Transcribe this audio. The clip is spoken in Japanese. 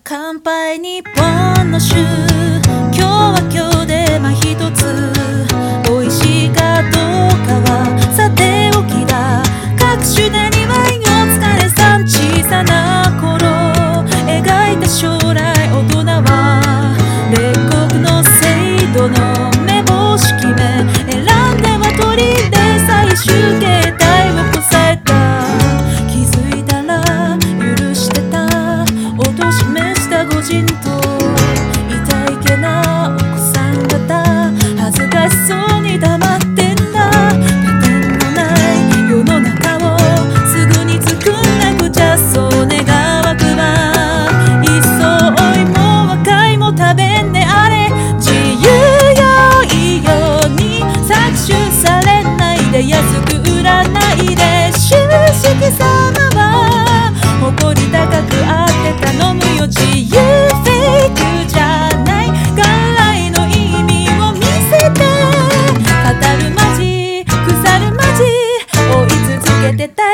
乾杯日本の酒、今日は今日で一つ美味しいかどうかはさておきだ。各種でにワインお疲れさん。小さな頃描いた将来、大人は列国の制度の目星決め、選んでは取りで最終形態をこさえた。気づいたら許してた、おとしめした御人と痛いけなお子さん方、恥ずかしそうに黙ってんだ。拠点のない世の中をすぐに作んなくちゃ、そう願わくばいっそ老いも若いも食べんねあれ。自由よいように搾取されないで、安く売らないで。主式様は誇り高くあって頼むよ。自由フェイクじゃない元来の意味を見せて、語るまじ腐るまじ追い続けてた。